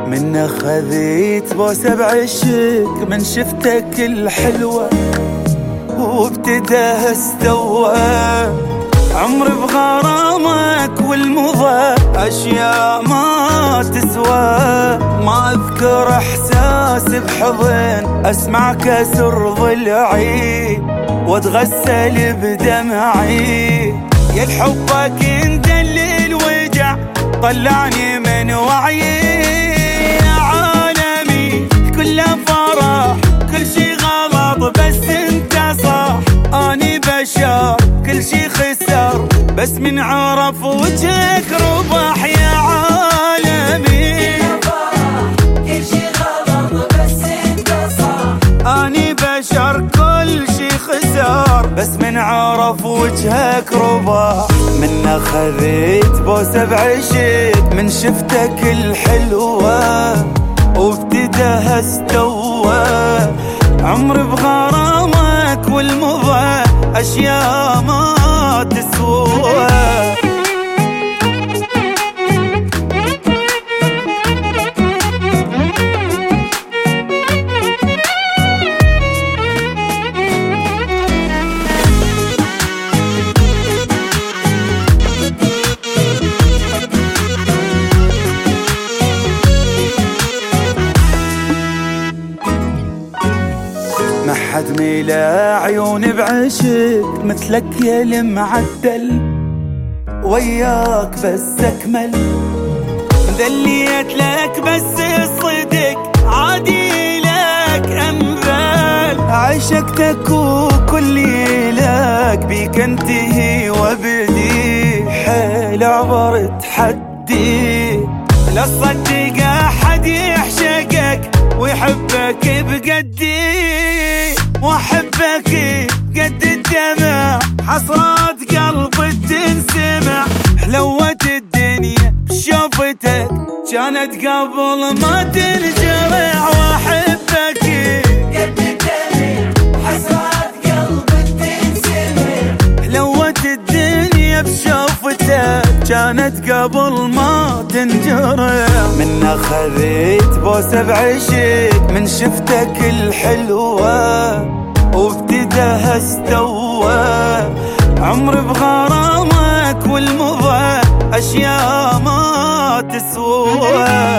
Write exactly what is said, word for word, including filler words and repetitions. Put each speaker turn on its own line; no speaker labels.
من خذيت بوسة بعشق من شفتك الحلوة وابتدى استوى عمري بغرامك والمضى أشياء ما تسوى. ما أذكر إحساس بحضن أسمع كسر ضلعي واتغسل بدمعي. يا الحبك اندل الوجع طلعني من وعي. يا عالمي كله فرح كل شي غلط بس انت صح. اني بشر كل شي خسر بس من عرف وجهك ربح. يا عالمي
كل شي غلط بس انت صح.
اني بشر كل شي خسر بس من عرف وجهك ربح. من خذيت بوسة بعشق من شفتك الحلوة وابتدى استوى عمري بغرامك والمضى أشياء ما تسوى. ما حد ميلا عيوني بعشق مثلك يا المعدل. وياك بس اكمل ذليت لك بس الصدق عادي لك امثال. عشقتك وكلي لك بيك انتهي وابدي. حيل عبرت حدي لا تصدق احد يعشقك ويحبك بقدي. واحبك قد الدمع حسرات قلبي تنسمع. حلوت الدنيا شوفتك كانت قبل ما تنجرع. واحبك
قد الدمع حسرات قلبي تنسمع.
حلوت الدنيا بشوفتك كانت قبل ما تنجرع. من خذيت بوسة بعشق من شفتك الحلوة وابتدى استوى عمري بغرامك والمضى أشياء ما تسوى.